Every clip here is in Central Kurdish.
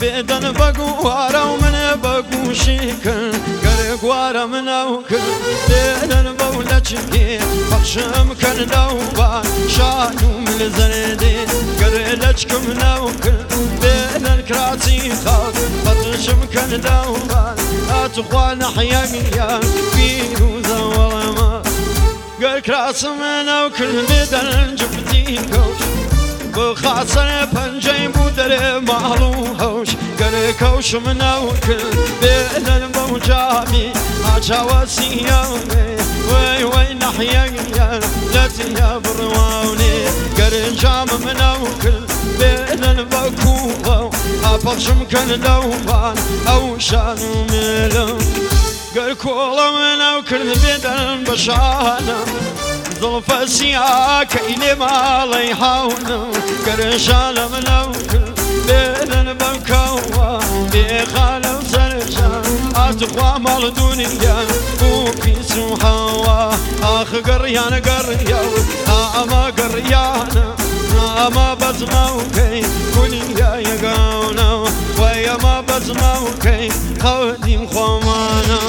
بدن بقوارا ومن بقوشيكن قرقوارا من اوكن بدن بولتشكي فرشم كان دوبان شانو من زردي قرلتشكم نوكن بدن كراتي خاف فرشم كان دوبان اتخوان حياقيا فيروزا والما قرق راس من اوكن بدن جبتيكو بخاصة بنجي بودر معلوهوش قرقوش من اوكل بين الموجامي عجواسي يومي وي نحيا لاتي يا برواوني قرنجام من اوكل بين البكوغو ابغشم كان لوبان او شانو ميلو قرقولا من اوكل بين بشانا ظلف السياك إلي ما لي حاونا قرشان من أوكل بين البكوة بخالة وسرجان أتقوى مال دنيا وكيس وحوا آخ قريان قريان أما قريانا أما بزموكي كليا يقاونا ويا ما بزموكي خوديم خوانا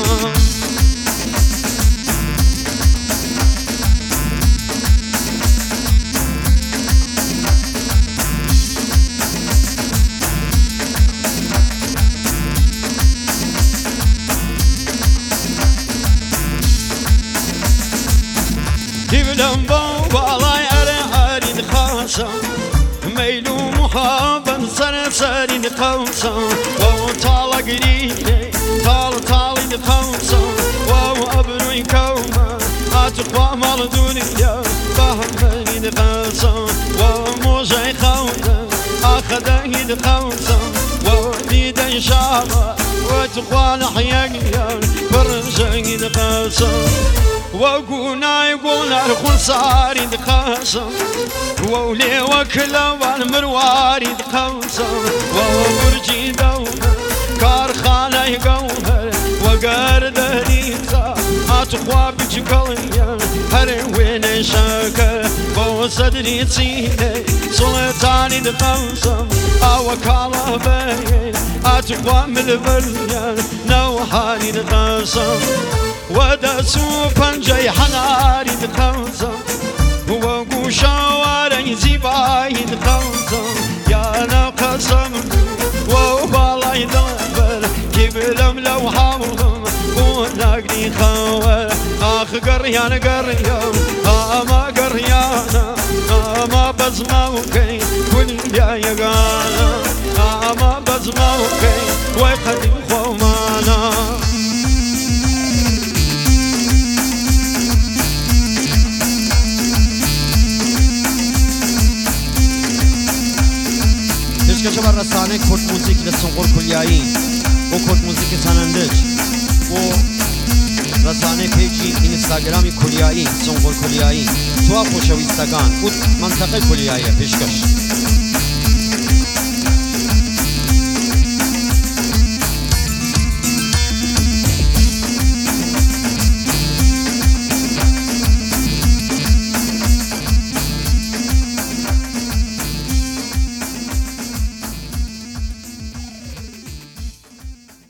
دبلن بالاي أريد خاصة ميلو محابا سرسرين قوسا وطال قريني طالي قوسا وابروي كوما أتقوى مال دنيا فهمني قوسا وموجي خونا أخذني قوسا وديد إن شاء الله وتقوى نحيا فرجني قوسا وقونا الخنصاري دخاسم وولي وكلا والمرواري دخاسم وبرجي دوما كارخانة يقومر وقرد ريزا أتخوى بجقليا هروين شاكر وصدري تسيني سلطاني دخاسم أوكالا بين أتخوى من البريا نوحاني دخاسم ودسو بنجي حناري دخوزم وقوشاواري زيباي دخوزم يا نقسم وبالاي دلبر كبلم لو حاولم ونقني خور آخ قريان قريان أما قريانا أما بزموكي كل يا يقانا أما بزموكي ويقدم خومانا که بر رسانه کرد موزیک لسنقور کلیایی و کرد موزیک سنندج و رسانه پیجی اینستاگرامی کلیایی سنقور کلیایی تو خوشویستگان و منطقه کلیایی پیشکش